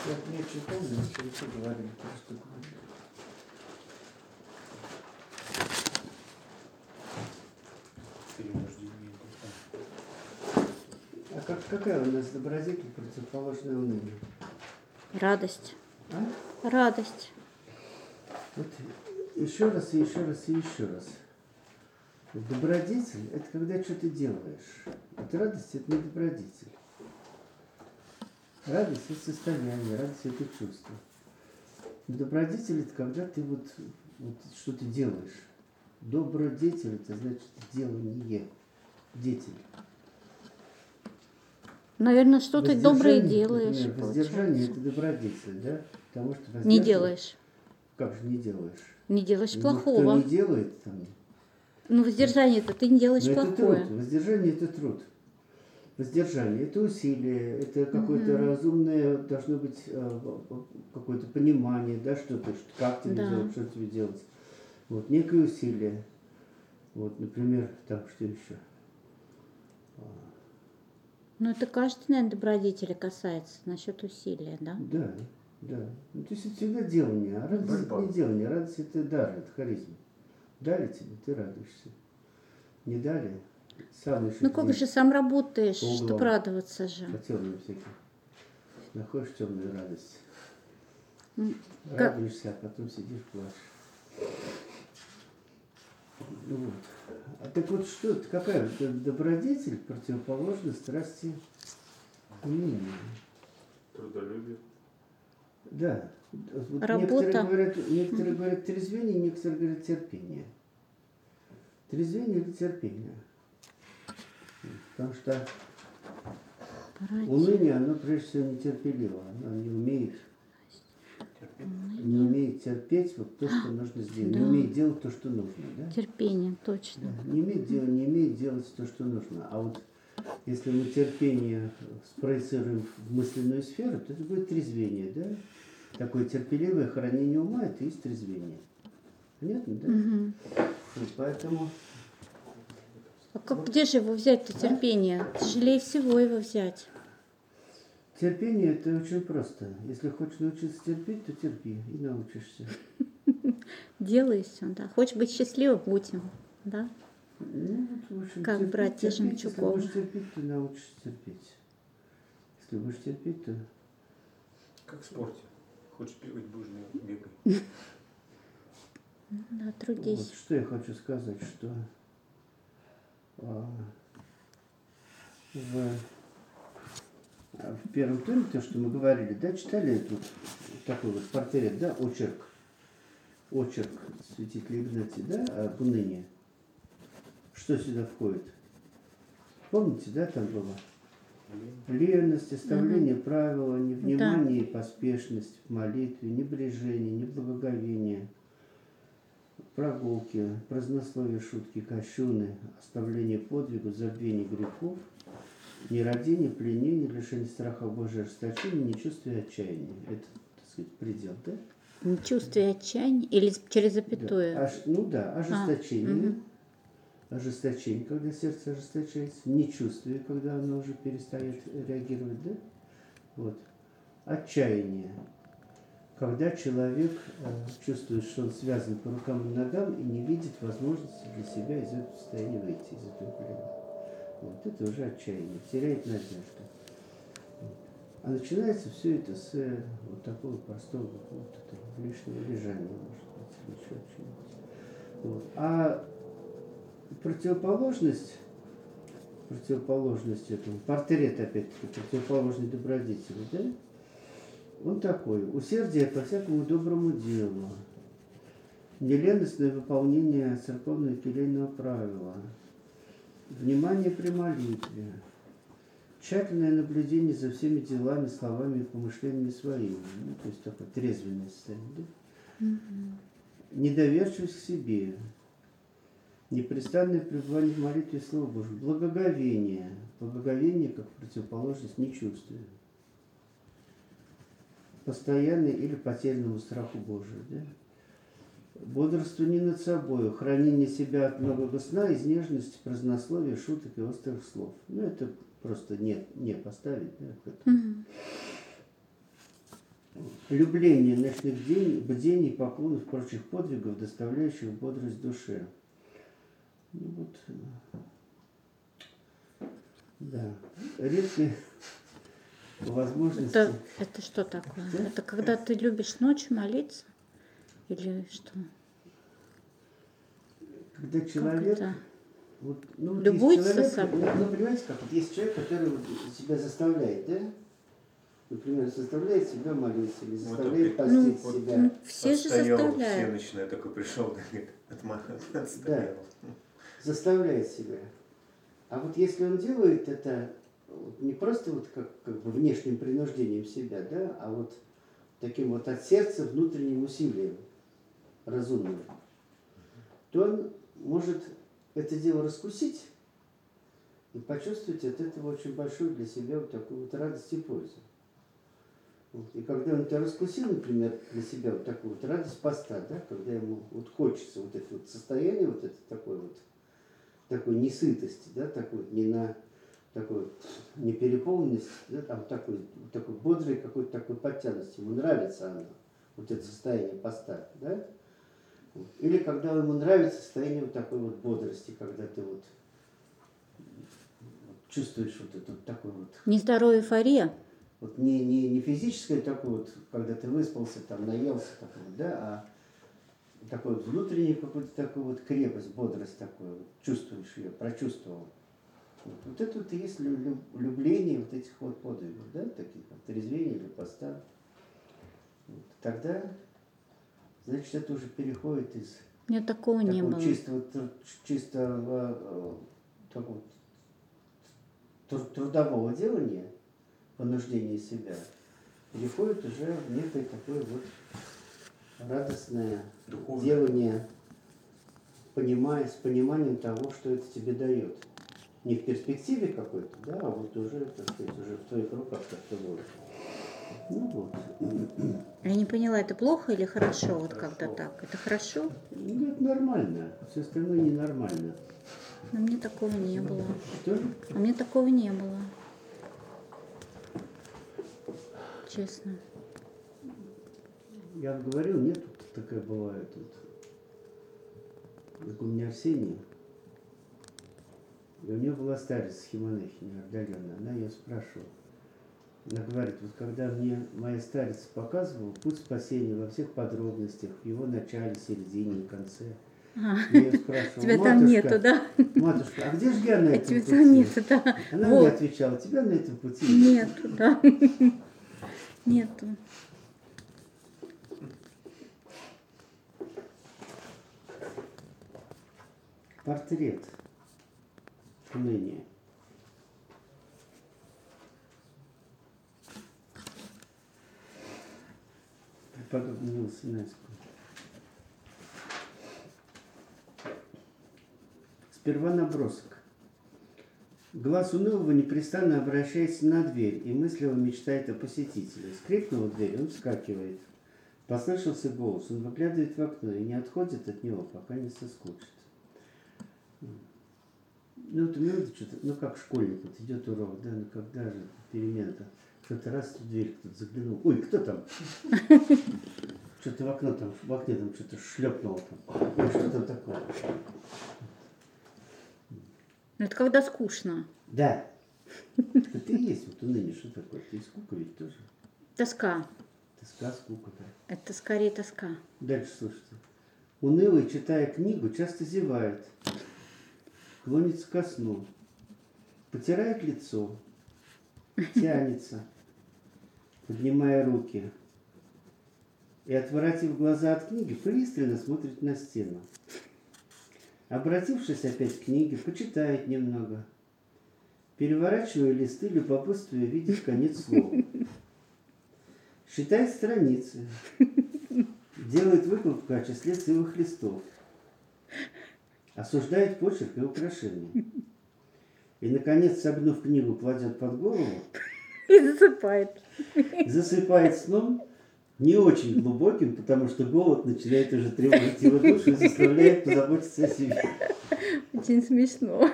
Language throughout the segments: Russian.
Я нечего помню, но что говорили, что говорили. А какая у нас добродетель противоположная унынию? Радость. А? Радость. Вот еще раз, и еще раз, и еще раз. Добродетель – это когда что-то делаешь. Вот радость – это не добродетель. Радость – это состояние, радость – это чувство. Добродетель – это когда ты вот что-то делаешь. Добродетель – это значит делание, деятель. Наверное, что ты доброе делаешь. Например, воздержание – это добродетель, да? Потому что Не делаешь. Как же не делаешь? Не делаешь Ну, плохого. кто не делает, там... Ну, воздержание-то ты не делаешь Но плохое. это труд. Воздержание – это труд. Воздержание – это усилие, это какое-то разумное, должно быть какое-то понимание, да, что-то, как тебе делать, что тебе делать. Вот, некое усилие. Вот, например, там, что еще? Ну, это каждый, наверное, добродетели касается насчет усилия, да? Да, да. Ну, то есть это всегда делание, а радость это не делание, радость это дар, это харизма. Дали тебе, ты радуешься. Не дали, сам еще. Ну, как же сам работаешь, чтобы радоваться же. По темным всяким. Находишь темную радость. Радуешься, а потом сидишь, плачешь. Вот. А так вот что это, какая добродетель противоположна страсти унынию? Трудолюбие. Да. Вот Работа. некоторые говорят трезвение, некоторые говорят терпение. Трезвение или терпение? Потому что уныние, оно прежде всего нетерпеливо, оно не умеет терпеть вот то, что нужно сделать, не умеет делать то, что нужно. Да? Терпение, точно. Да. Не умеет делать то, что нужно. А вот если мы терпение спроецируем в мысленную сферу, то это будет трезвение, да? Такое терпеливое хранение ума – это и есть трезвение. Понятно, да? И поэтому... А где же его взять-то, терпение? Тяжелее всего его взять. Терпение – это очень просто. Если хочешь научиться терпеть, то терпи и научишься. Делай все, да. Хочешь быть счастливым, будь им, да? Ну, вот, в общем, как братья Жемчуговы. Если будешь терпеть, ты научишься терпеть. Если будешь терпеть, то... Как в спорте. Хочешь бегать, будешь бегать. Да, трудись. Вот, что я хочу сказать, что в первом томе, то, что мы говорили, да, читали тут такой вот портрет, да, очерк святителя Игнатия, да, об унынии. Что сюда входит? Помните, да, там было? Ленность, оставление правила, невнимание и поспешность в молитве, небрежение, неблагоговение, прогулки, празднословие, шутки, кощуны, оставление подвигу, забвение грехов, нерадение, пленение, лишение страха Божия, ожесточение, нечувствие отчаяния. Это, так сказать, предел, да? Нечувствие отчаяния или через запятую? Да, ожесточение. Ожесточение, когда сердце ожесточается, нечувствие, когда оно уже перестает реагировать, да? Вот. Отчаяние, когда человек чувствует, что он связан по рукам и ногам и не видит возможности для себя из этого состояния выйти, из этого плена. Вот это уже отчаяние, теряет надежду. Вот. А начинается все это с вот такого простого вот лишнего лежания, может быть, еще чего-нибудь. Вот. А противоположность этому, портрет, опять-таки, противоположной добродетели, да? Он такой: усердие по всякому доброму делу, неленностное выполнение церковного келейного правила, внимание при молитве, тщательное наблюдение за всеми делами, словами и помышлениями своими, ну, то есть такое трезвенное состояние, да? Недоверчивость к себе, непрестанное пребывание в молитве и Слову Божьему, благоговение как противоположность нечувствию, постоянный или потерянному страху Божию, да? Бодрствование над собой, хранение себя от многого сна, из нежности, празднословия, шуток и острых слов. Ну, это просто не поставить, да, любление ночных бдений, поклонов, прочих подвигов, доставляющих бодрость душе. Ну вот, да, редкие возможности. Это что такое? Да? Это когда ты любишь ночью молиться? Или что? Когда человек... Вот, ну, вот любуется человек, собой. Ну, понимаете, как вот есть человек, который вот себя заставляет, да? Например, заставляет себя молиться, или заставляет постить себя. Все же заставляют. Всеночный такой пришел, отстоял. Да, заставляет себя. А вот если он делает это не просто вот как бы внешним принуждением себя, да, а вот таким вот от сердца внутренним усилием разумным, то он может это дело раскусить и почувствовать от этого очень большую для себя вот такую вот радость и пользу. Вот. И когда он это раскусил, например, для себя вот такую вот радость поста, да, когда ему вот хочется вот это вот состояние, вот это такой несытости, да, такой не на такой непереполненности, да, там такой бодрой какой-то такой подтянутости. Ему нравится оно, вот это состояние поста, да. Или когда ему нравится состояние вот такой вот бодрости, когда ты вот чувствуешь вот это вот такой вот... Нездоровая эйфория. Вот не физическое такое вот, когда ты выспался, там, наелся, такой, да, а такой вот внутренний какой-то такой вот крепость, бодрость такой, вот, чувствуешь ее, прочувствовал. Вот это вот и есть любление вот этих вот подвигов, да, таких вот трезвения или поста. Вот. Тогда, значит, это уже переходит из У меня такого не было. чисто такого трудового делания, понуждения себя, переходит уже в некое такое вот радостное делание, с пониманием того, что это тебе дает. Не в перспективе какой-то, да, а вот уже, так сказать, уже в твоих руках как-то вот. Ну вот. Я не поняла, это плохо или хорошо, вот когда так? Это хорошо? Ну, это нормально, все остальное ненормально. Но мне такого не было. Что? А мне такого не было. Честно. Я говорил, нет, такая бывает. Вот. Как у меня Арсений. И у нее была старица схемонахиня отдаленная. Она ее спрашивала. Она говорит, вот когда мне моя старица показывала путь спасения во всех подробностях, в его начале, середине и конце. Я ее спрашивала, Тебя там нету, да? Матушка, а где же я на этом тебя пути? там нету, да. Она Вот. мне отвечала, тебя на этом пути Нету, да. Нету. Портрет уныния. Преподобного Синайского. Сперва набросок. Глаз унылого непрестанно обращается на дверь и мысливо мечтает о посетителе. Скрипнула дверь, он вскакивает. Послышался голос, он выглядывает в окно и не отходит от него, пока не соскучит. Ну, вот у меня что-то, ну, как школьник, вот идет урок, да, ну, когда же перемена-то? Кто-то раз в дверь кто-то заглянул. Ой, кто там? Что-то в окне там что-то шлепнуло там. Ой, что там такое? Это когда скучно. Да. Это и есть вот уныние, что такое? Это и скука ведь тоже. Тоска. Тоска, скука, да. Это скорее тоска. Дальше слушайте. Унылый, читая книгу, часто зевает, клонится ко сну, потирает лицо, тянется, поднимая руки, и, отворотив глаза от книги, пристально смотрит на стену. Обратившись опять к книге, почитает немного, переворачивая листы, любопытствуя видеть конец слова. Считает страницы, делает выкладку о числе целых листов, осуждает почерк и украшения. И, наконец, согнув книгу, кладет под голову И засыпает. Засыпает сном не очень глубоким, потому что голод начинает уже тревожить его душу и заставляет позаботиться о себе. Очень смешно.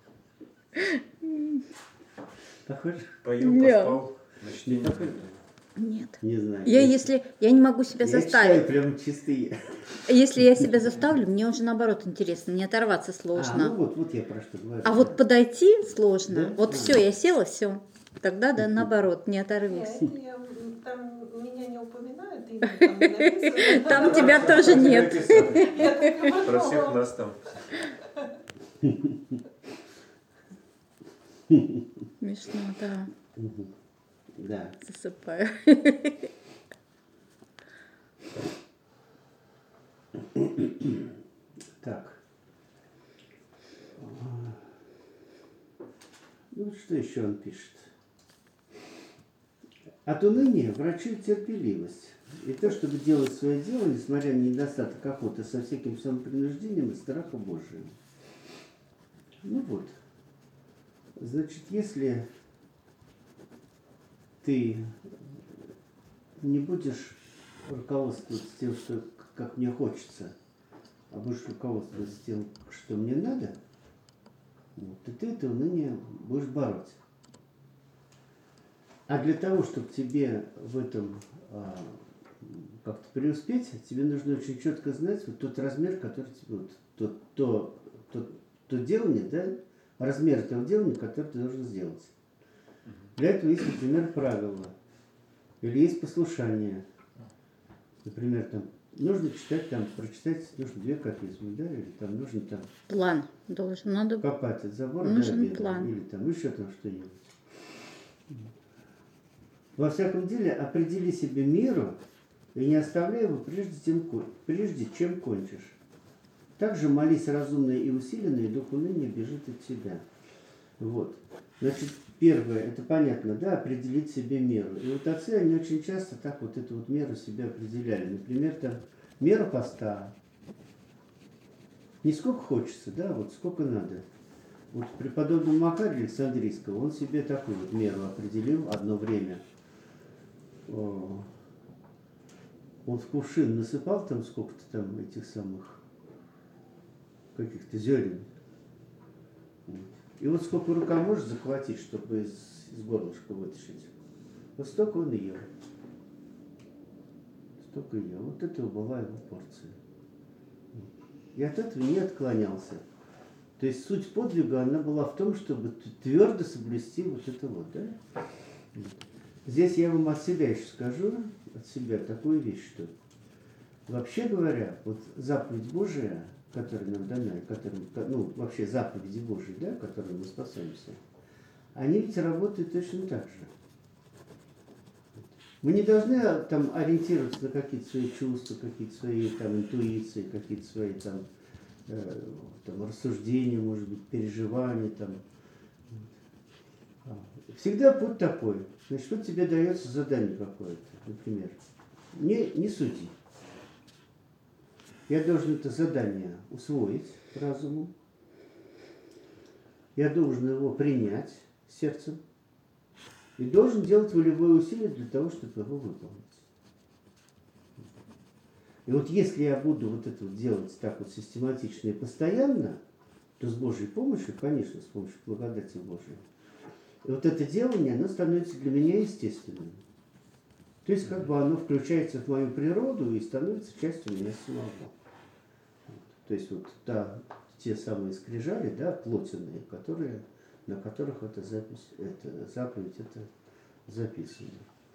Похоже? Поел, Да. поспал, значит, не Похоже? Нет. Не знаю. Я не могу себя Я заставить. читаю прям чистые. Если я себя заставлю, мне уже наоборот интересно, не оторваться сложно. Ну вот я про что говорю. А вот подойти сложно. Да? Вот все, я села, все. Тогда да, наоборот, не Нет, оторвусь. там меня не упоминают, имя там не написано. Там тебя тоже нет. Я только Про всех подумала. нас там. Смешно, да. Да. Засыпаю. Так. Ну, что еще он пишет? От уныния врачует терпеливость. И то, чтобы делать свое дело, несмотря на недостаток охоты, со всяким самопринуждением и страха Божия. Ну вот. Значит, если ты не будешь руководствоваться тем, что как мне хочется, а будешь руководствоваться тем, что мне надо, вот, и ты это уныние будешь бороться. А для того, чтобы тебе в этом как-то преуспеть, тебе нужно очень четко знать вот тот размер, который тебе, вот, то делание, да, размер этого делания, которое ты должен сделать. Для этого есть, например, правила. Или есть послушание. Например, там нужно читать, там, прочитать нужно 2 кафизмы, да, или там нужно там План должен, надо. копать от забора Нужен до обеда, план. или там еще там что-нибудь. Во всяком деле, определи себе меру и не оставляй его прежде чем кончишь. Также молись разумно и усиленно, и дух уныния бежит от тебя. Вот. Значит, первое, это понятно, да, определить себе меру. И вот отцы, они очень часто так вот эту вот меру себе определяли. Например, там, мера поста. Не сколько хочется, да, вот сколько надо. Вот преподобный Макарий Александрийского, он себе такую вот меру определил одно время. Он в кувшин насыпал там сколько-то там этих самых каких-то зерен. И вот сколько рука может захватить, чтобы из горлышка вытащить. Вот столько он и ел. Столько и ел. Вот это была его порция. И от этого не отклонялся. То есть суть подвига, она была в том, чтобы твердо соблюсти вот это вот, да? Здесь я вам от себя еще скажу, от себя такую вещь, что вообще говоря, вот заповедь Божия, которая нам дана, ну, вообще заповеди Божии, да, которые мы спасаемся, они ведь работают точно так же. Мы не должны там ориентироваться на какие-то свои чувства, какие-то свои там интуиции, какие-то свои там рассуждения, может быть, переживания там. Всегда путь такой. Значит, вот тебе дается задание какое-то, например. Не суди. Я должен это задание усвоить разумом. Я должен его принять сердцем. И должен делать волевое усилие для того, чтобы его выполнить. И вот если я буду вот это вот делать так вот систематично и постоянно, то с Божьей помощью, конечно, с помощью благодати Божией, и вот это делание, оно становится для меня естественным. То есть как бы оно включается в мою природу и становится частью меня самого. То есть вот те самые скрижали, да, плотяные, на которых эта заповедь это записана.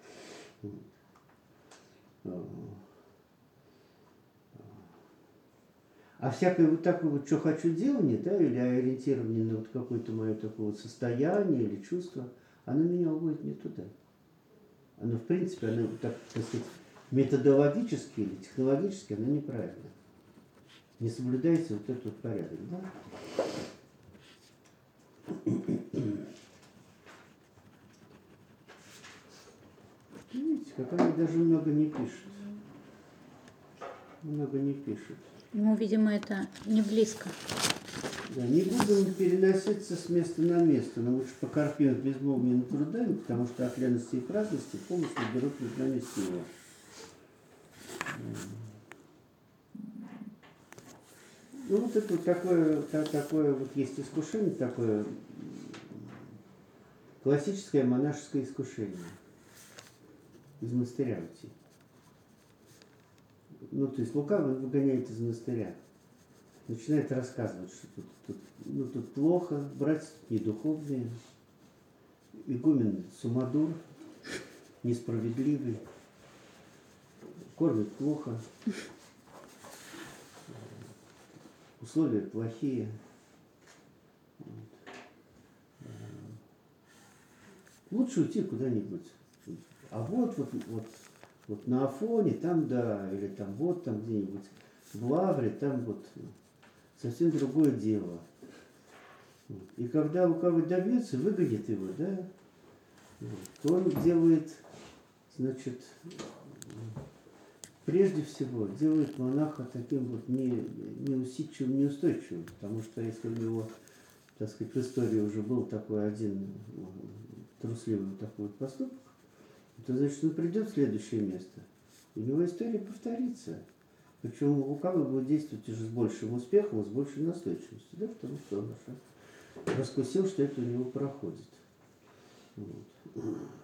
А всякое вот такое вот, что хочу делание, да, или ориентирование на вот какое-то мое такое вот состояние или чувство, оно меня уводит не туда. Оно, в принципе, оно, так сказать, методологически или технологически, оно неправильно. Не соблюдается вот этот вот порядок, да? Видите, как они даже много не пишут. Много не пишут. Ну, видимо, это не близко. Да, не будем переноситься с места на место, но лучше покорпим с безмолвными трудами, потому что от лености и праздности полностью берут над нами силу. Ну, вот это вот такое вот есть искушение, такое классическое монашеское искушение. из монастыря уйти. Ну, то есть лукавый выгоняет из монастыря. Начинает рассказывать, что тут плохо, братья тут не духовные, игумен сумадур, несправедливый, кормит плохо, условия плохие. Лучше уйти куда-нибудь. А вот на Афоне, там, да, или там вот там где-нибудь в Лавре, там вот совсем другое дело. И когда лукавый добьется, выгонит его, да, то он делает, значит, прежде всего, делает монаха таким вот неусидчивым, неустойчивым, потому что если у него, так сказать, в истории уже был такой один трусливый такой вот поступок, то значит он придет в следующее место, у него история повторится. Причем лукавый будет действовать уже с большим успехом, с большей настойчивостью, да, потому что он уже раскусил, что это у него проходит. Вот.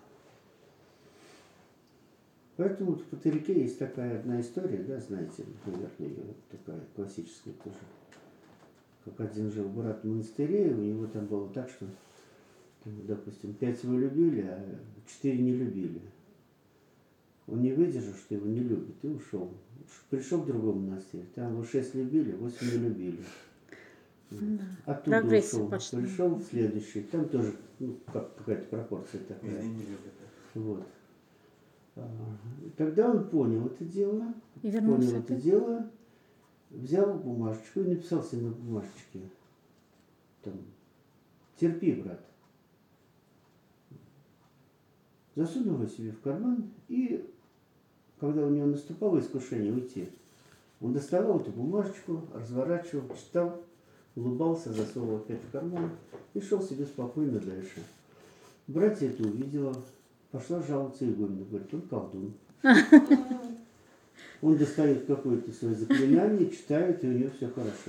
Поэтому вот в Патерике есть такая одна история, да, знаете, наверное, ее такая классическая тоже. Как один жил брат в монастыре, у него там было так, что, допустим, 5 его любили, а 4 не любили. Он не выдержал, что его не любят, и ушел. Пришел в другой монастырь, там его 6 любили, 8 не любили. Да. Оттуда Прогрессия ушел, пошла. пришел в следующий, там тоже какая-то пропорция такая. Везде не любят. Да. Вот. Тогда он понял это дело, И вернулся понял это опять? дело, взял бумажечку и написал себе на бумажечке, там, терпи, брат. Засунул его себе в карман, и когда у него наступало искушение уйти, он доставал эту бумажечку, разворачивал, читал, улыбался, засовывал опять в карман и шел себе спокойно дальше. Братья это увидела, пошла жаловаться игумену, говорит, он колдун. Он достает какое-то свое заклинание, читает, и у него все хорошо.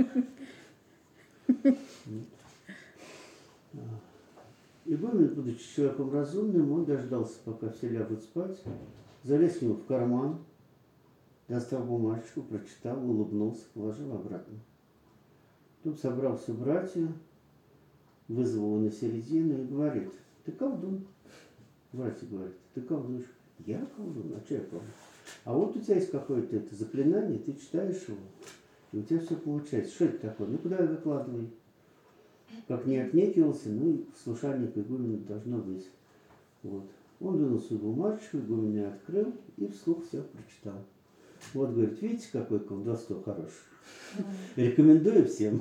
Игумен, будучи человеком разумным, он дождался, пока все лягут спать, залез к нему в карман, достал бумажечку, прочитал, улыбнулся, положил обратно. Тут собрал все братья, вызвал его на середину и говорит, ты колдун. Братья говорят, ты колдун. Я колдун? А что я колдун? А вот у тебя есть какое-то это заклинание, ты читаешь его, и у тебя все получается. Что это такое? Ну, куда я выкладывай? Как не отнекивался, ну, и слушание к игумену должно быть. Вот. Он вынул свою бумажечку, игумен ее открыл и вслух все прочитал. Вот, говорит, видите, какое колдовство хорошее? Рекомендую всем.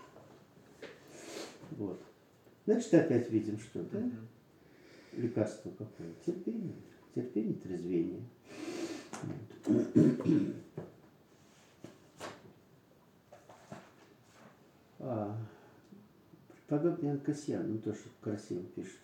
Вот. Значит, опять видим, что, да? Лекарство какое? Терпение. Терпение, трезвение. Преподобный Иоанн Кассиан, он тоже красиво пишет.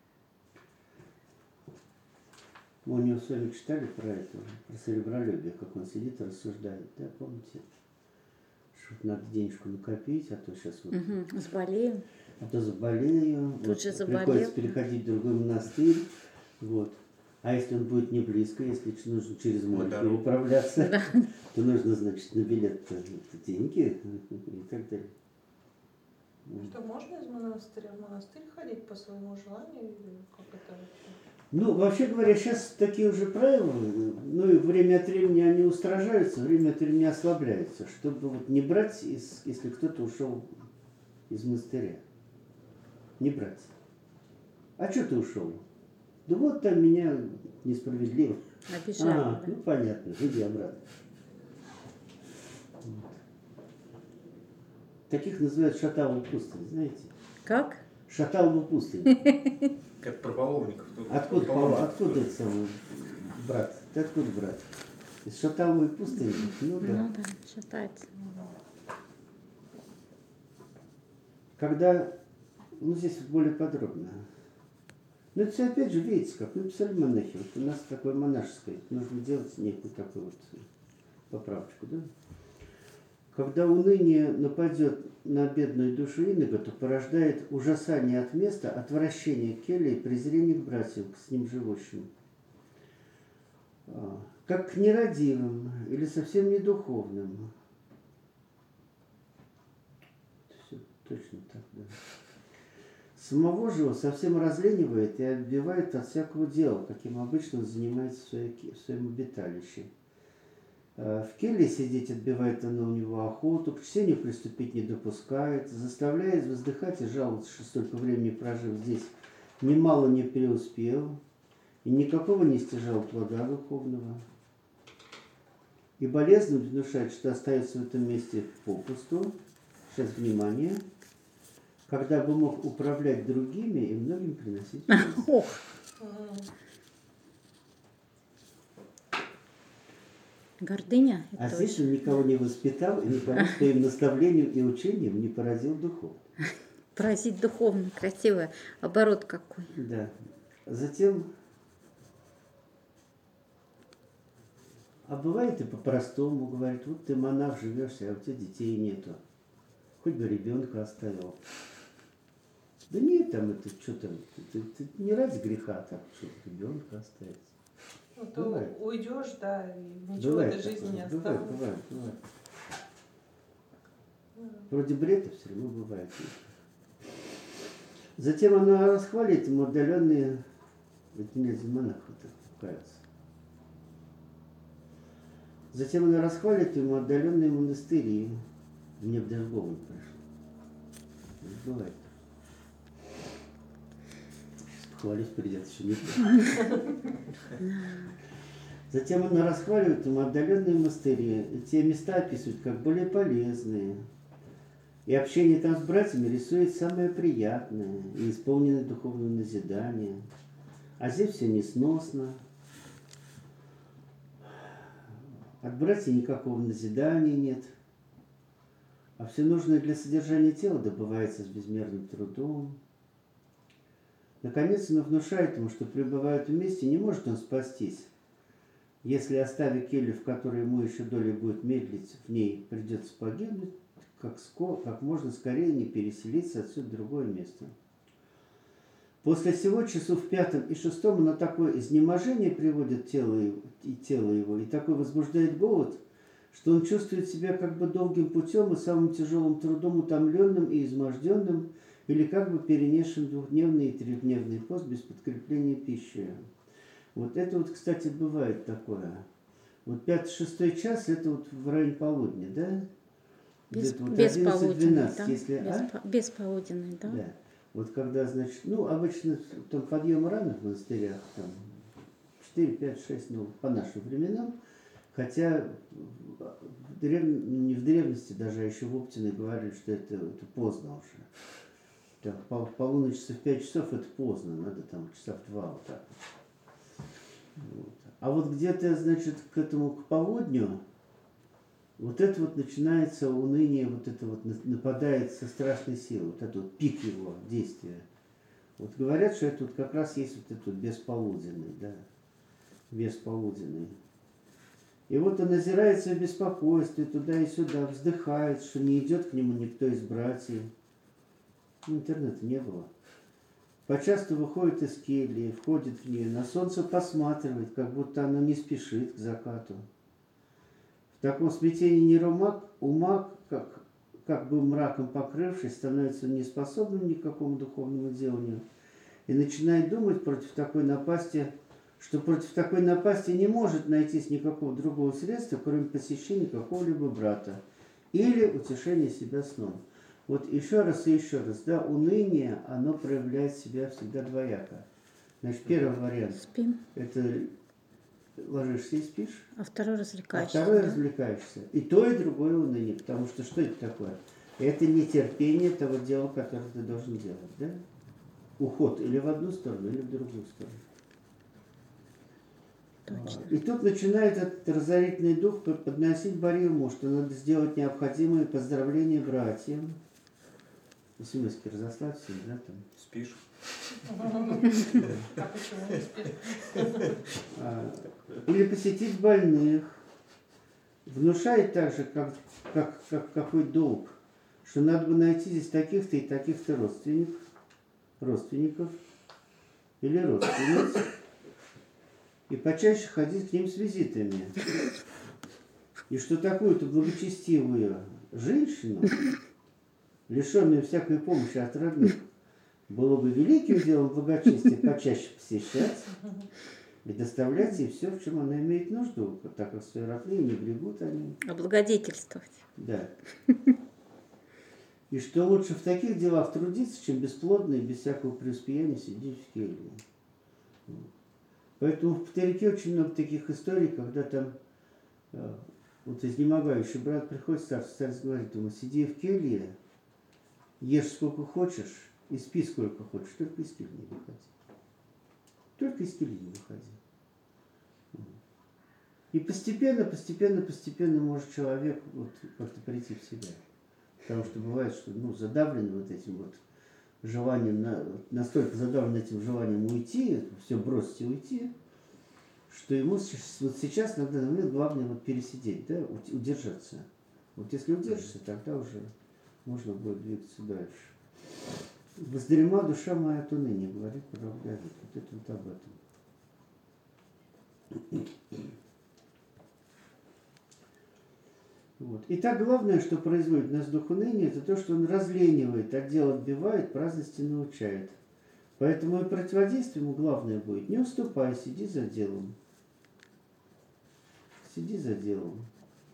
Мы у него с вами читали про это, про серебролюбие, как он сидит и рассуждает, да, помните? Что надо денежку накопить, а то сейчас вот... Заболеем. А то заболею, Тут вот, же заболел. приходится переходить в другой монастырь, вот. А если он будет не близко, если нужно через море переправляться, то нужно, значит, на билет деньги и так далее. Что можно из монастыря в монастырь ходить по своему желанию или как это вообще? Ну, вообще говоря, сейчас такие уже правила, ну и время от времени они устражаются, время от времени ослабляются, чтобы вот не брать, если кто-то ушел из монастыря. Не брать. А что ты ушел? Да вот там меня несправедливо. Обижали, да? Ну понятно, иди обратно. Таких называют шаталовой пустынь, знаете? Как? Шаталовой пустынь. Как про паломников. Откуда это самый брат? Ты откуда брат? Из шаталовой пустыни? Ну да. Ну да, шатается. Когда, ну здесь вот более подробно. Ну это все опять же, видите, как написали монахи. Вот у нас такое монашеское, нужно делать некую такую вот поправочку, да? Когда уныние нападет на бедную душу иного, то порождает ужасание от места, отвращение к келе и презрение к братьям, к с ним живущим. как к нерадивым или совсем не духовным. Все точно так, да. Самого же его совсем разленивает и отбивает от всякого дела, каким обычно он занимается в своем обиталище. В келье сидеть отбивает оно у него охоту, к чтению приступить не допускает, заставляет вздыхать и жаловаться, что столько времени прожив здесь, немало не преуспел и никакого не стяжал плода духовного. И болезненно внушает, что остается в этом месте попусту, сейчас внимание, когда бы мог управлять другими и многим приносить пользу. Ох, гордыня. А это здесь очень- он никого не воспитал и никого своим наставлением и учением не поразил духовно. Поразить духовно, красивый оборот какой. Да. Затем, а бывает и по-простому, говорит, вот ты монах живешь, а у тебя детей нету. Хоть бы ребенка оставил. Да нет, там это что там, ты не ради греха, так что ребенка оставить. Ну, ты Бывает. уйдешь, да, и ничего в Бывает этой жизни не такое, останется. бывает. Вроде бред, а все равно бывает. Затем она расхвалит ему отдаленные, это не один монах, это кажется. Затем она расхвалит ему отдаленные монастыри. Мне бы даже в голову не пришло. Это бывает. Хвалить придется еще не. Затем она расхваливает ему отдаленные монастыри. И те места описывают как более полезные. И общение там с братьями рисует самое приятное и исполненное духовного назидания. А здесь все несносно. От братьев никакого назидания нет. А все нужное для содержания тела добывается с безмерным трудом. Наконец она внушает ему, что пребывая вместе, не может он спастись. Если, оставив келью, в которой ему еще доля будет медлить, в ней придется погибнуть, как можно скорее не переселиться отсюда в другое место. После всего часу в 5 и 6 на такое изнеможение приводит тело его, и такой возбуждает голод, что он чувствует себя как бы долгим путем и самым тяжелым трудом утомленным и изможденным, или как бы перенесшим двухдневный и трехдневный пост без подкрепления пищи. Вот это вот, кстати, бывает такое. Вот 5-6 час, это вот в районе полудня, да? Где-то вот 11-12, да? если... Бесполуденный, да? Да. Вот когда, значит, ну, обычно там подъем рано в монастырях, там 4, 5, 6, ну, по нашим временам, хотя не в древности даже, а еще в Оптиной говорили, что это поздно уже. Там, в полуночь в 5 часов это поздно, надо там часа в 2 вот так вот. А вот где-то, значит, к полудню, вот это вот начинается уныние, вот это вот нападает со страшной силой, вот это вот пик его действия. Вот говорят, что это вот как раз есть вот этот вот бесполуденный, да, бесполуденный. И вот он озирается в беспокойстве, туда и сюда, вздыхает, что не идет к нему никто из братьев. Интернета не было. Почасто выходит из кельи, входит в нее, на солнце посматривает, как будто оно не спешит к закату. В таком смятении ума, как бы мраком покрывшись, становится неспособным ни к какому духовному деланию и начинает думать что против такой напасти не может найтись никакого другого средства, кроме посещения какого-либо брата или утешения себя сном. Вот еще раз и еще раз, да, уныние, оно проявляет себя всегда двояко. Значит, первый вариант Спим. – это ложишься и спишь, А второй а развлекаешься. второй да? развлекаешься. И то, и другое уныние, потому что что это такое? Это нетерпение того дела, которое ты должен делать, да? Уход или в одну сторону, или в другую сторону. Точно. И тут начинает этот разорительный дух подносить Борьему, что надо сделать необходимые поздравления братьям. СМС-ки разослать всем, да, там. Спишь? А почему не спишь? Или посетить больных. Внушает также, как какой долг, что надо бы найти здесь таких-то и таких-то родственников или родственниц, и почаще ходить к ним с визитами. И что такую-то благочестивую женщину, лишенную всякой помощи от родных, было бы великим делом благочестия почаще посещать и доставлять ей все, в чем она имеет нужду, так как свои родные не берегут они. Облагодетельствовать. Да. И что лучше в таких делах трудиться, чем бесплодно и без всякого преуспеяния сидеть в келье. Поэтому в Патерике очень много таких историй, когда там вот изнемогающий брат приходит, старец говорит ему: сиди в келье, ешь сколько хочешь и спи сколько хочешь, только из кельи не выходи. Только из кельи не выходи. И постепенно может человек вот как-то прийти в себя. Потому что бывает, что задавлен вот этим вот желанием, настолько задавлен этим желанием уйти, все бросить и уйти, что ему вот сейчас, на данный момент, главное вот пересидеть, да, удержаться. Вот если удержишься, тогда уже можно будет двигаться дальше. «Воздремла душа моя от уныния», говорит пророк Давид. Вот это вот об этом. Вот. Итак, главное, что производит в нас дух уныния, это то, что он разленивает, от дел отбивает, праздности научает. Поэтому и противодействие ему главное будет: не уступай, сиди за делом. Сиди за делом.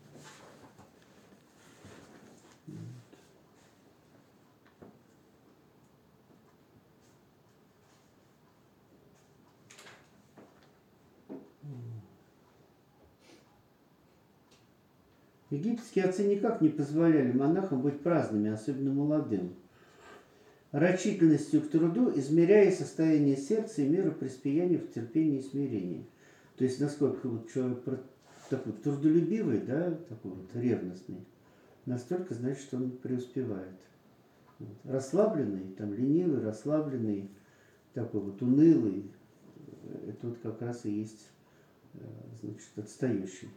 Египетские отцы никак не позволяли монахам быть праздными, особенно молодым. Рачительностью к труду, измеряя состояние сердца и меру преуспеяния в терпении и смирении. То есть, насколько вот человек такой трудолюбивый, да, такой вот ревностный, настолько значит, что он преуспевает. Вот. Расслабленный, там ленивый, расслабленный, такой вот унылый, это вот как раз и есть, значит, отстающий.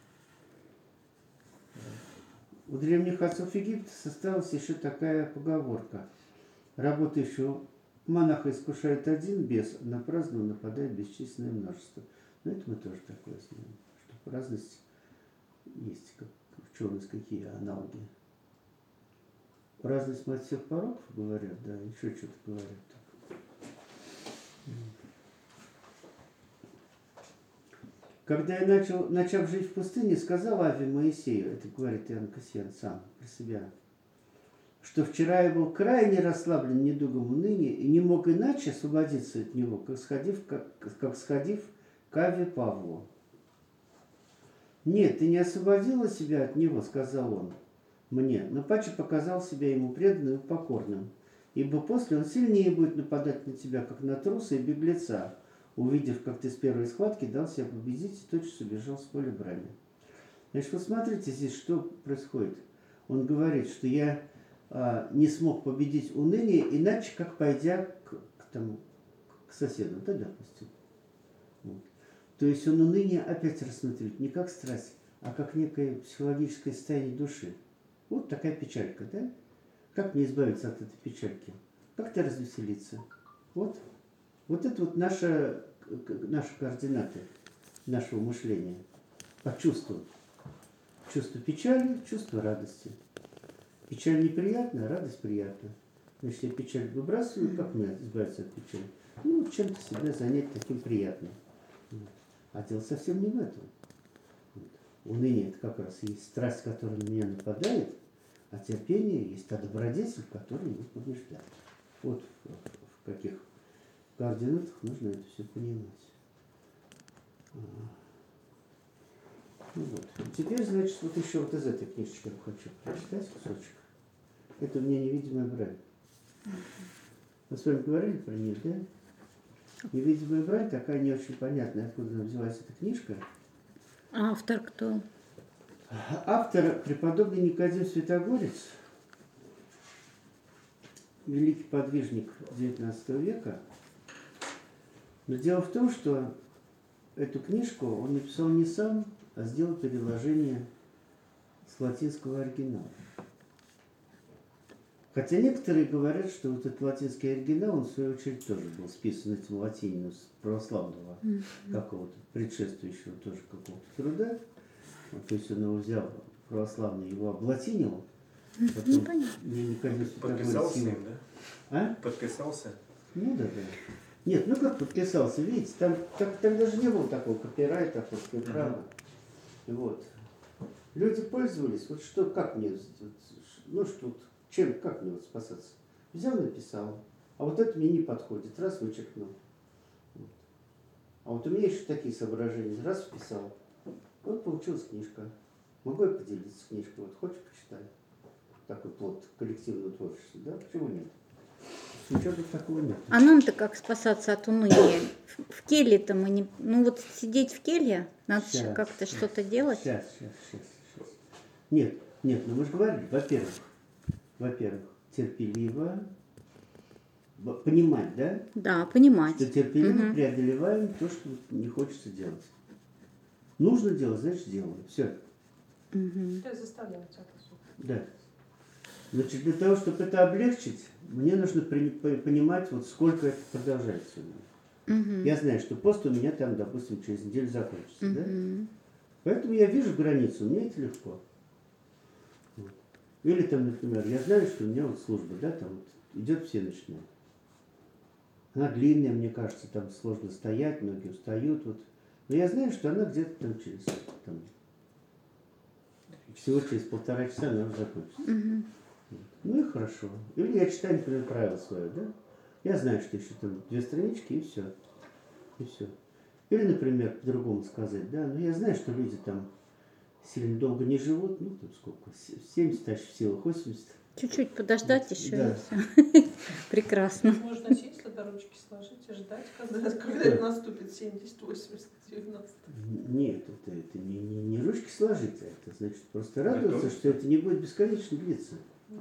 У древних отцов Египта составилась еще такая поговорка: работающего монаха искушает один бес, на праздного нападает бесчисленное множество. Но это мы тоже такое знаем, что праздность есть, как в чем есть какие аналоги. Праздность мать всех пороков, говорят, да, еще что-то говорят. Когда я начав жить в пустыне, сказал Аве Моисею, это говорит Иоанн Кассиан сам про себя, что вчера я был крайне расслаблен недугом уныния и не мог иначе освободиться от него, как сходив к Аве Павлу. «Нет, ты не освободила себя от него, — сказал он мне, — но паче показал себя ему преданным и покорным, ибо после он сильнее будет нападать на тебя, как на труса и беглеца, увидев, как ты с первой схватки дал себя победить и тотчас убежал с поля брани». Значит, вот смотрите здесь, что происходит. Он говорит, что я не смог победить уныние, иначе как пойдя к соседу, да, допустим. Вот. То есть он уныние опять рассмотрит не как страсть, а как некое психологическое состояние души. Вот такая печалька, да? Как мне избавиться от этой печальки? Как-то развеселиться. Вот это вот наши координаты нашего мышления. Почувствовать. Чувство печали, чувство радости. Печаль неприятна, радость приятна. Значит, я печаль выбрасываю, как мне избавиться от печали? Чем-то себя занять таким приятным. А дело совсем не в этом. Уныние — это как раз есть страсть, которая на меня нападает, а терпение есть та добродетель, которая его побеждает. Вот в каких координатах нужно это все понимать. Вот. Теперь, значит, вот еще вот из этой книжечки я хочу прочитать кусочек. Это у меня невидимая брань. Мы с вами говорили про нее, да? Невидимая брань такая не очень понятная, откуда взялась эта книжка. А автор кто? Автор преподобный Никодим Святогорец, великий подвижник XIX века. Но дело в том, что эту книжку он написал не сам, а сделал переложение с латинского оригинала. Хотя некоторые говорят, что вот этот латинский оригинал, он в свою очередь тоже был списан этим латинином с православного какого-то предшествующего тоже какого-то труда. Вот, то есть он его взял, православный, его облатинил. Потом Никодим Подписался Святогорец им, да? А? Подписался? Ну да. Нет, ну как подписался, видите, там тогда же не было такого копирайта, авторского права. Вот. Люди пользовались, вот что, как мне, ну что, чем, как мне вот спасаться? Взял, написал, а вот это мне не подходит, раз вычеркнул. Вот. А вот у меня еще такие соображения, раз вписал, вот получилась книжка. Могу я поделиться книжкой, вот хочешь, почитай. Такой плод коллективного творчества, да, почему нет? Ничего тут такого нет. А нам-то как спасаться от уныния? В келье-то мы не... Ну вот сидеть в келье, надо же как-то что-то делать. Сейчас. Нет, ну мы же говорили, во-первых, терпеливо понимать, да? Да, понимать. Что терпеливо преодолеваем то, что не хочется делать. Нужно делать, значит делаем. Все. Я заставляю тебя. Да. Значит, для того, чтобы это облегчить, мне нужно понимать, вот сколько это продолжается. Я знаю, что пост у меня там, допустим, через неделю закончится. Да? Поэтому я вижу границу, мне это легко. Вот. Или там, например, я знаю, что у меня вот служба, да, там вот идет всеночная. Она длинная, мне кажется, там сложно стоять, многие устают. Вот. Но я знаю, что она где-то там через всего через 1,5 часа она уже закончится. Ну и хорошо. Или я читаю, например, правило свое, да? Я знаю, что еще там 2 странички, и все. И все. Или, например, по-другому сказать, да, но я знаю, что люди там сильно долго не живут, ну, там сколько, 70, а в силах 80. Чуть-чуть подождать еще, да. и все. Прекрасно. Можно сесть, до ручки сложить и ждать, когда наступит 70, 80, 90. Нет, это не ручки сложить, а это значит просто радоваться, что это не будет бесконечно длиться.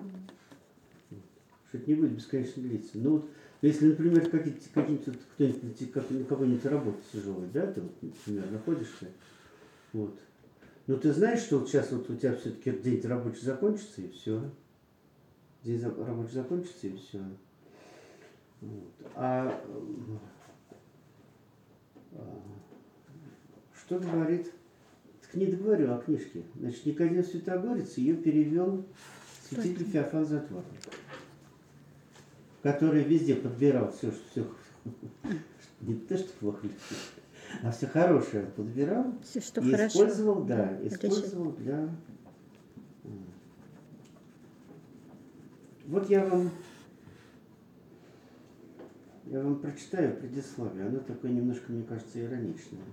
Что это не будет бесконечно длиться. Ну вот, если, например, кто-нибудь на какой-нибудь работе тяжелой, да, ты, вот, например, находишься, вот. Но ты знаешь, что вот сейчас вот у тебя все-таки день рабочий закончится, и все. День рабочий закончится, и все. Вот. Что говорит? Так не договорю о книжке. Значит, Никодим Святогорец ее перевел святитель Феофан Затворник, который везде подбирал все не то, что плохо, а все хорошее подбирал Все, что и хорошо. использовал, использовал для... Вот я вам прочитаю предисловие. Оно такое немножко, мне кажется, ироничное.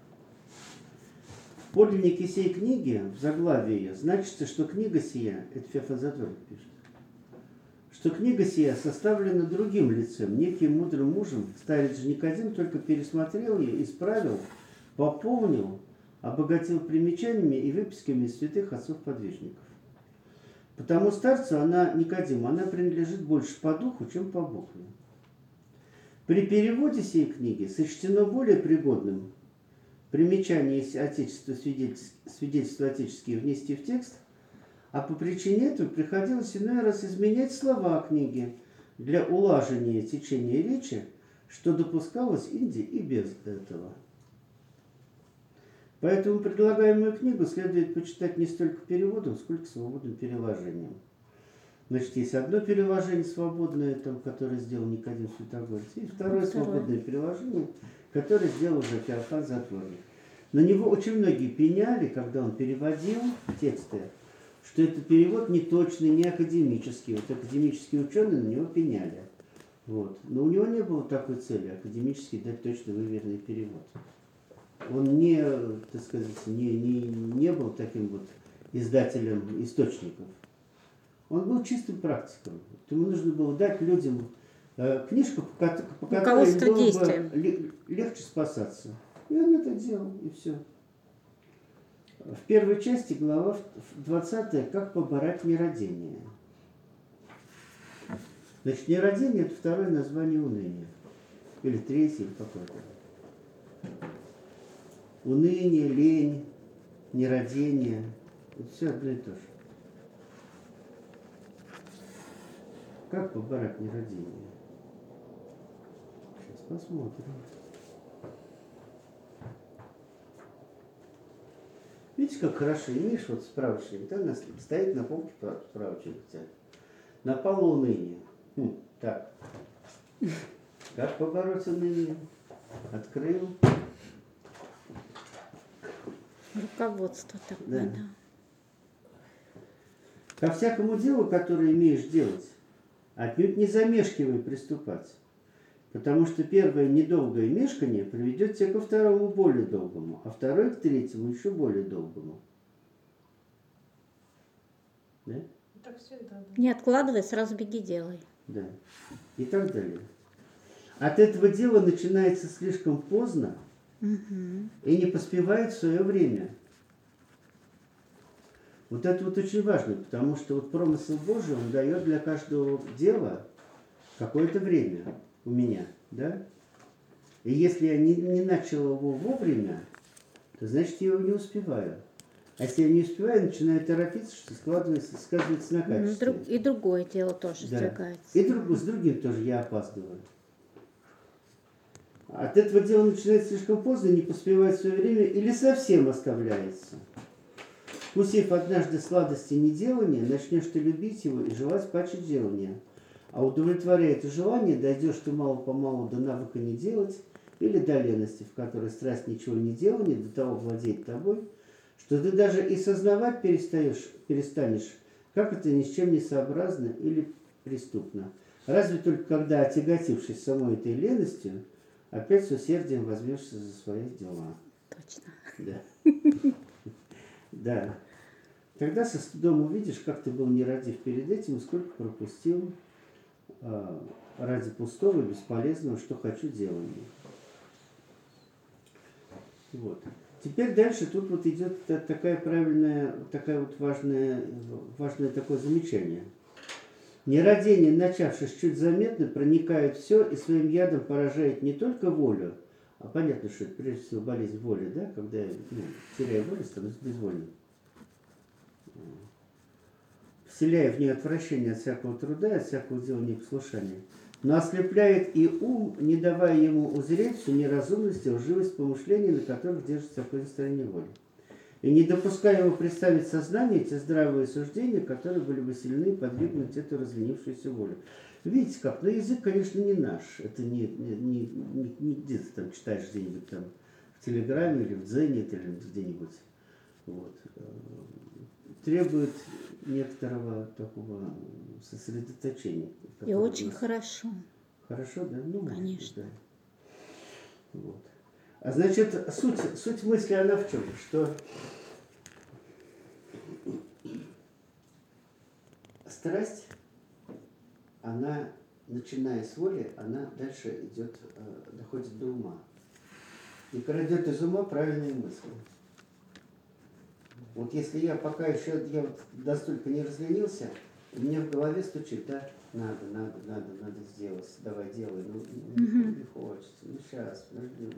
В подлиннике сей книги, в заглавии ее, значится, что книга сия, это Феофан Затворник пишет, что книга сия составлена другим лицем, неким мудрым мужем, старец же Никодим только пересмотрел ее, исправил, пополнил, обогатил примечаниями и выписками из святых отцов-подвижников. Потому старцу, Никодиму, она принадлежит больше по духу, чем по букве. При переводе сей книги сочтено более пригодным примечание свидетельства отеческие внести в текст, а по причине этого приходилось иной раз изменять слова книги для улаживания течения речи, что допускалось Инде и без этого. Поэтому предлагаемую книгу следует почитать не столько переводом, сколько свободным переложением. Значит, есть одно переложение свободное, там, которое сделал Никодим Святогорец, и второе свободное переложение, которое сделал уже Феофан Затворник. На него очень многие пеняли, когда он переводил тексты, что это перевод не точный, не академический. Вот академические ученые на него пеняли. Вот. Но у него не было такой цели, академически дать точно выверенный перевод. Он не, так сказать, не был таким вот издателем источников. Он был чистым практиком. Ему нужно было дать людям книжку, по которой им было бы легче спасаться. И он это делал, и все. В первой части, глава 20, как побороть нерадение. Значит, нерадение – это второе название уныния. Или третье, или какое-то. Уныние, лень, нерадение – это все одно и то же. Как побороть нерадение? Сейчас посмотрим. Видите, как хорошо имеешь вот справочник, да, стоит на полке справочник у тебя. Напало уныние. Так. Как побороть уныние? Открыл. Руководство такое, да. Ко всякому делу, которое имеешь делать, отнюдь не замешкивай приступать. Потому что первое недолгое мешканье приведет тебя ко второму более долгому, а второе к третьему еще более долгому. Да? Так всегда, да. Не откладывай, сразу беги, делай. Да. И так далее. От этого дела начинается слишком поздно и не поспевает в свое время. Вот это вот очень важно, потому что вот промысел Божий, он дает для каждого дела какое-то время у меня, да? И если я не начал его вовремя, то значит я его не успеваю. А если я не успеваю, начинаю торопиться, что сказывается на качестве. И другое дело тоже Да. сдвигается. И с другим тоже я опаздываю. От этого дела начинается слишком поздно, не поспевает в свое время или совсем оставляется. Вкусив однажды сладости неделания, начнешь ты любить его и желать паче делания. А удовлетворяя это желание, дойдешь ты мало-помалу до навыка не делать или до лености, в которой страсть ничего не делания до того владеет тобой, что ты даже и сознавать перестанешь, как это ни с чем не сообразно или преступно. Разве только когда, отяготившись самой этой леностью, опять с усердием возьмешься за свои дела. Точно. Да. Да. Тогда со стыдом увидишь, как ты был нерадив перед этим, и сколько пропустил ради пустого и бесполезного, что хочу делания. Вот. Теперь дальше тут вот идет такая правильная, такая вот важное такое замечание. Нерадение, начавшись чуть заметно, проникает все и своим ядом поражает не только волю, а понятно, что это прежде всего болезнь воли, да, когда я теряю волю, становлюсь безвольным. Вселяя в нее отвращение от всякого труда и от всякого дела непослушания. Но ослепляет и ум, не давая ему узреть всю неразумность и лживость помышлений, на которых держится такое настроение воли. И не допуская его представить сознание те здравые суждения, которые были бы сильны подвигнуть эту разленившуюся волю. Видите как? Но язык, конечно, не наш. Это не где ты там читаешь где-нибудь там в Телеграме или в Дзене или где-нибудь. Вот. Требует некоторого такого сосредоточения. И очень хорошо. Хорошо, да? Ну, конечно. Да. Вот. А значит, суть мысли она в чем? Что страсть, она, начиная с воли, она дальше идет, доходит до ума. И крадет из ума правильные мысли. Вот если я пока еще вот настолько не разленился, мне в голове стучит, да, надо сделать, давай делай, не хочется, сейчас, подожди,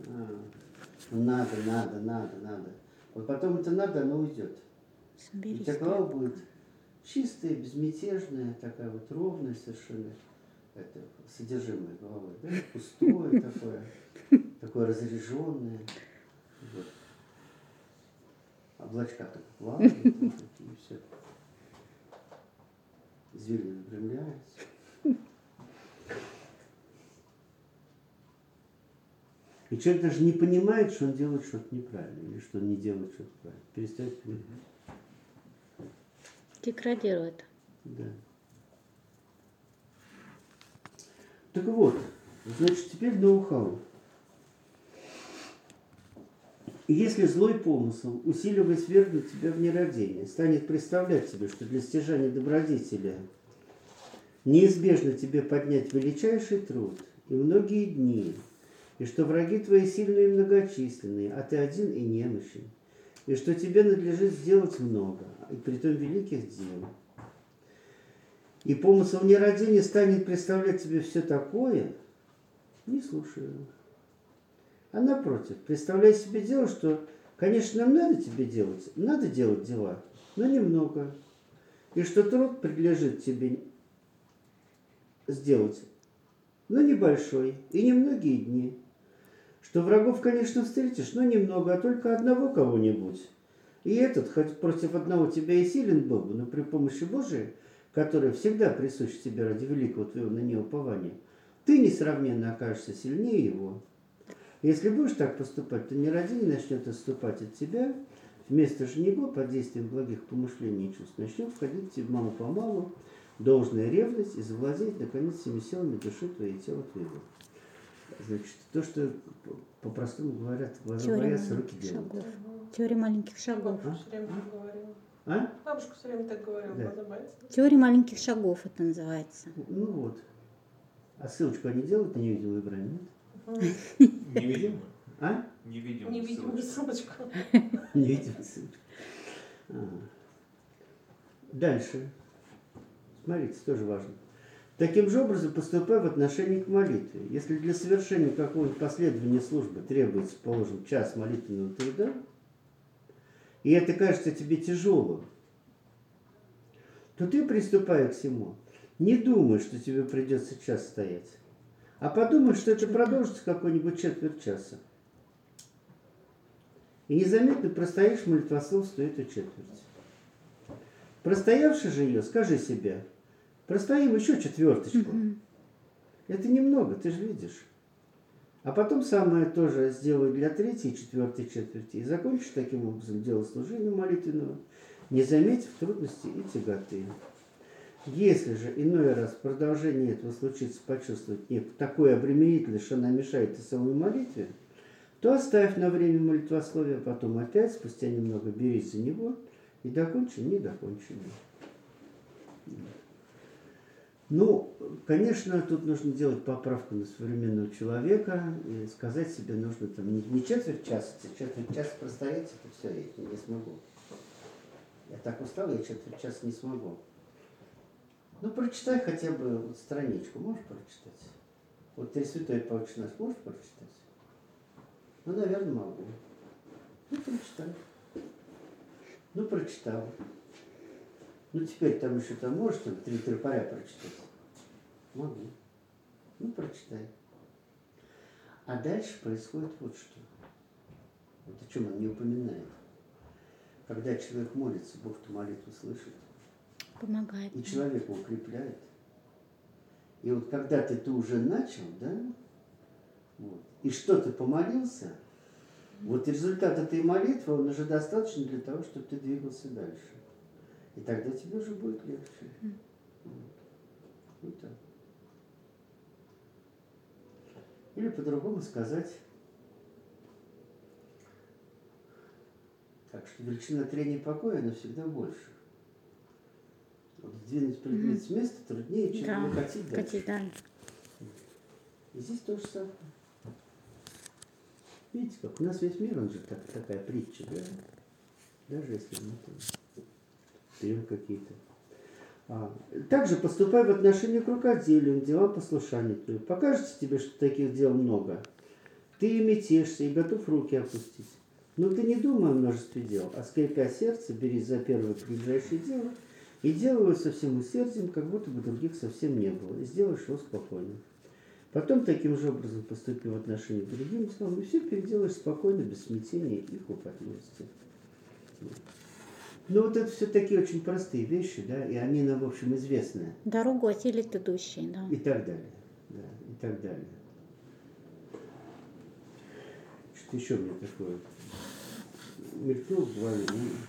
надо. Вот потом это надо, оно уйдет. Соберись. У тебя голова будет чистая, безмятежная, такая вот ровная совершенно, это содержимое головы, да, пустое такое разряженное. Вот. Облачка так плавают, и все. Извилины выпрямляются. И человек даже не понимает, что он делает что-то неправильно, или что он не делает что-то правильно. Перестает понимать. Деградирует. Да. Так вот, значит, теперь ноу-хау. И если злой помысл, усиливаясь, свергнет тебя в нерадение, станет представлять тебе, что для стяжания добродетеля неизбежно тебе поднять величайший труд и многие дни, и что враги твои сильные и многочисленные, а ты один и немощен, и что тебе надлежит сделать много, и притом великих дел. И помысл нерадения станет представлять тебе все такое, не слушай его. А напротив, представляй себе дело, что, конечно, нам надо делать дела, но немного. И что труд принадлежит тебе сделать, но небольшой и немногие дни. Что врагов, конечно, встретишь, но немного, а только одного кого-нибудь. И этот, хоть против одного тебя и силен был бы, но при помощи Божией, которая всегда присуща тебе ради великого твоего на нее упования, ты несравненно окажешься сильнее его. Если будешь так поступать, то ни один не начнет отступать от тебя. Вместо же него, под действием благих помышлений и чувств, начнет входить тебе мало-помалу должная ревность и завладеть, наконец, всеми силами души твоей и тела твоего. Значит, то, что по-простому говорят, глаза боятся, руки делают. Теория маленьких шагов. Бабушка все время так говорила. А? Бабушка все время так говорила, Да. глаза боятся. Теория маленьких шагов это называется. Ну вот. А ссылочку они делают на невидимый экран, нет? Невидимо? А? Невидимо. Невидимую ссылочку. Невидимая ссылочка. Ага. Дальше. Смотрите, тоже важно. Таким же образом поступай в отношении к молитве. Если для совершения какого-нибудь последования службы требуется, положим, час молитвенного труда, и это кажется тебе тяжелым, то ты, приступая к всему, не думай, что тебе придется час стоять, а подумай, что это продолжится какой-нибудь четверть часа. И незаметно простоишь молитвословствую эту четверть. Простоявши же ее, скажи себе: простоим еще четверточку. Это немного, ты же видишь. А потом самое то же сделай для третьей и четвертой четверти. И закончишь таким образом дело служения молитвенного, не заметив трудностей и тяготы. Если же иной раз в продолжении этого случится почувствовать такое обременительность, что она мешает и самой молитве, то оставь на время молитвословия, потом опять, спустя немного, берись за него и докончи недоконченное. Ну, конечно, тут нужно делать поправку на современного человека и сказать себе нужно там не четверть часа, четверть часа простоять, это все, я не смогу. Я так устал, я четверть часа не смогу. Ну, прочитай хотя бы вот страничку, можешь прочитать? Вот Три Святой Отче наш можешь прочитать? Ну, наверное, могу. Ну, прочитай. Ну, прочитал. Ну, теперь там еще там можешь там 3 тропаря прочитать? Могу. Ну, прочитай. А дальше происходит вот что. Вот о чем он не упоминает. Когда человек молится, Бог ту молитву слышит. Помогает. И человека укрепляет. И вот когда ты уже начал, да, вот, и что ты помолился, вот результат этой молитвы, он уже достаточно для того, чтобы ты двигался дальше. И тогда тебе уже будет легче. Вот так. Или по-другому сказать, так что величина трения покоя, она всегда больше. Вот сдвинуть предмет с места труднее, чем его катить дальше. Катить дальше. И здесь то же самое. Видите, как у нас весь мир, он же такая притча, да? Даже если мы там берем какие-то. Также поступай в отношении к рукоделию, делам послушания твоего. Покажется тебе, что таких дел много. Ты метешься и готов руки опустить. Но ты не думай о множестве дел, а скрипя сердце, берись за первое ближайшее дело и делай его со всем усердием, как будто бы других совсем не было, и сделаешь его спокойно. Потом таким же образом поступи в отношении к другим делам, и все переделаешь спокойно, без смятения и хлопотливости. Ну вот это все такие очень простые вещи, да, и они нам, в общем, известны. Дорогу осилит идущий, да. И так далее. Да, и так далее. Что еще мне такое мелькнуло в голове,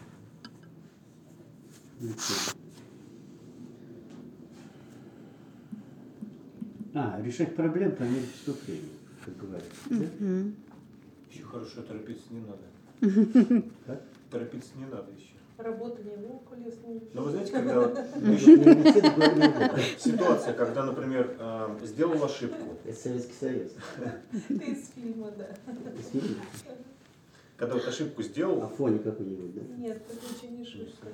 решать проблем по мере преступления, как говорится. Да? Еще хорошо, торопиться не надо. Как? Торопиться не надо еще. Работа не волку лесную. Но вы знаете, когда ситуация, когда, например, сделал ошибку. Это Советский Союз. Ты из фильма, да. Из фильма. Когда вот ошибку сделал, Афоня какой-нибудь, да? Нет, это ничего не шутка.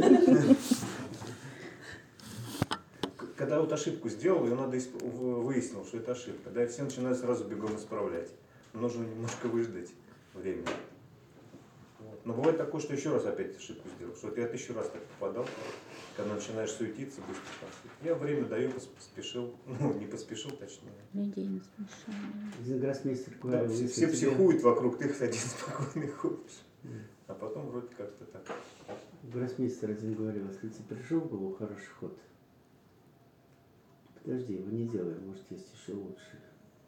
когда вот ошибку сделал, ее надо выяснил, что это ошибка. Да, и все начинают сразу бегом исправлять. Нужно немножко выждать времени. Вот. Но бывает такое, что еще раз опять ошибку сделал, что вот я 1000 раз так попадал. Когда начинаешь суетиться, быстро поспешить. Я время даю, поспешил, ну, не поспешил, точнее. Людей не смешали. Один гроссмейстер Да, говорил, все если тебе- психуют вокруг, ты один спокойный ходишь. А потом вроде как-то так. Гроссмейстер один говорил, если тебе пришел в голову хороший ход, подожди, его не делай, может есть еще лучше.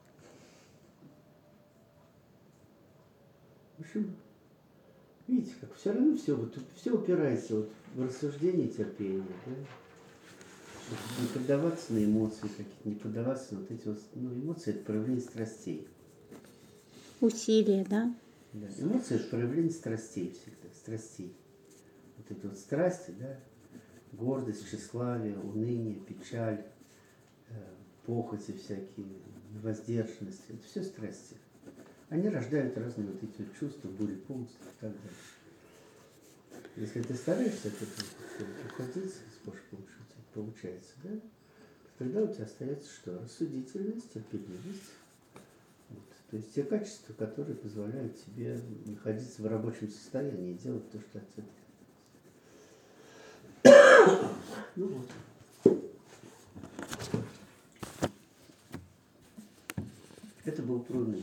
В общем, видите, как все равно все упирается вот в рассуждение, терпение, да? Чтобы не поддаваться на эмоции какие-то, не поддаваться на вот эти вот, ну, эмоции это проявление страстей. Усилия, да? Да. Эмоции это проявление страстей всегда, страстей. Вот эти вот страсти, да, гордость, тщеславие, уныние, печаль, похоти всякие, воздержанность, это все страсти. Они рождают разные вот эти вот чувства, бурепомства и так далее. Если ты стараешься от этого уходить, с Божьей помощью у тебя получается, да, тогда у тебя остается что? Рассудительность, терпеливость. Вот. То есть те качества, которые позволяют тебе находиться в рабочем состоянии и делать то, что от тебя требуется. Ну вот. Это был про уныние.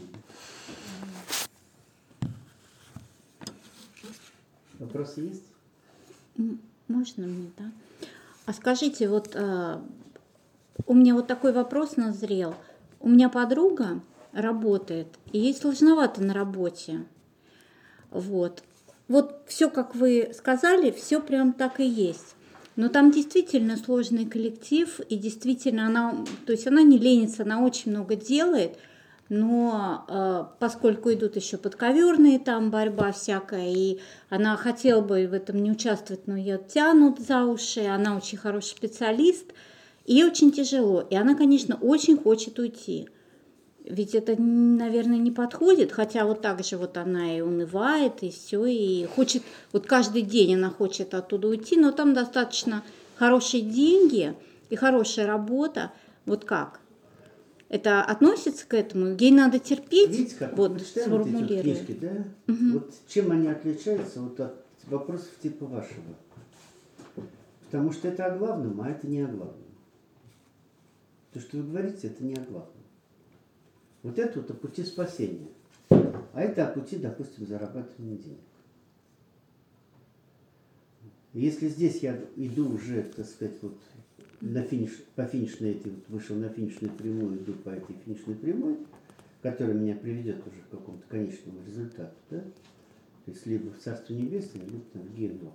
Вопросы есть? Можно мне, да? А скажите, вот у меня вот такой вопрос назрел. У меня подруга работает, и ей сложновато на работе. Вот все, как вы сказали, все прям так и есть. Но там действительно сложный коллектив, и действительно она не ленится, она очень много делает, но поскольку идут еще подковерные, там борьба всякая, и она хотела бы в этом не участвовать, но ее тянут за уши, она очень хороший специалист, и ей очень тяжело, и она, конечно, очень хочет уйти. Ведь это, наверное, не подходит, хотя вот так же вот она и унывает, и все, и хочет, вот каждый день она хочет оттуда уйти, но там достаточно хорошие деньги и хорошая работа. Вот как? Это относится к этому? Ей надо терпеть? Видите, как вот, мы читаем вот эти вот сформулирую. книжки, да? Угу. Вот чем они отличаются вот от вопросов типа вашего? Потому что это о главном, а это не о главном. То, что вы говорите, это не о главном. Вот это вот о пути спасения. А это о пути, допустим, зарабатывания денег. Если здесь я иду уже, так сказать, вот на по финишной этой, вот вышел на финишную прямую, иду по этой финишной прямой, которая меня приведет уже к какому-то конечному результату, да? То есть либо в Царство Небесное, либо там, в Геном.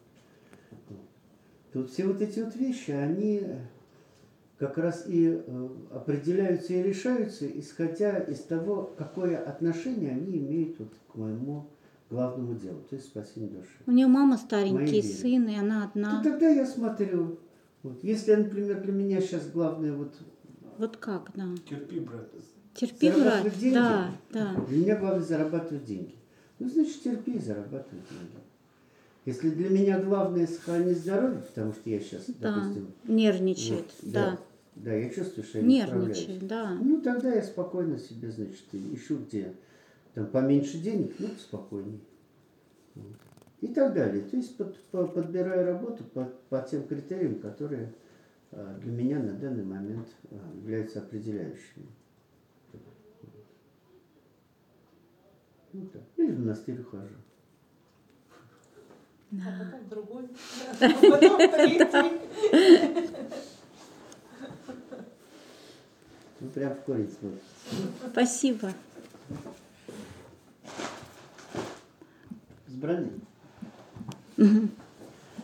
То вот все вот эти вот вещи, они как раз и определяются и решаются, исходя из того, какое отношение они имеют вот к моему главному делу, то есть спасение души. У нее мама старенький сын, и она одна. То тогда я смотрю, вот, если, например, для меня сейчас главное вот... Вот как, да. Терпи, брат. Терпи, брат. Зарабатывать деньги. Да, да. Для меня главное зарабатывать деньги. Ну, значит, терпи и зарабатывай деньги. Если для меня главное сохранить здоровье, потому что я сейчас, допустим... Нервничает, вот, да. Да, я чувствую, что я не справляюсь. Нервничает, да. Ну, тогда я спокойно себе, значит, ищу, где там поменьше денег, ну, спокойнее. И так далее. То есть подбираю работу по тем критериям, которые для меня на данный момент являются определяющими. Ну, так. Или в монастырь ухожу. А потом другой. А потом третий. Ну, прям в корень смотрите. Спасибо. С бранью. Угу.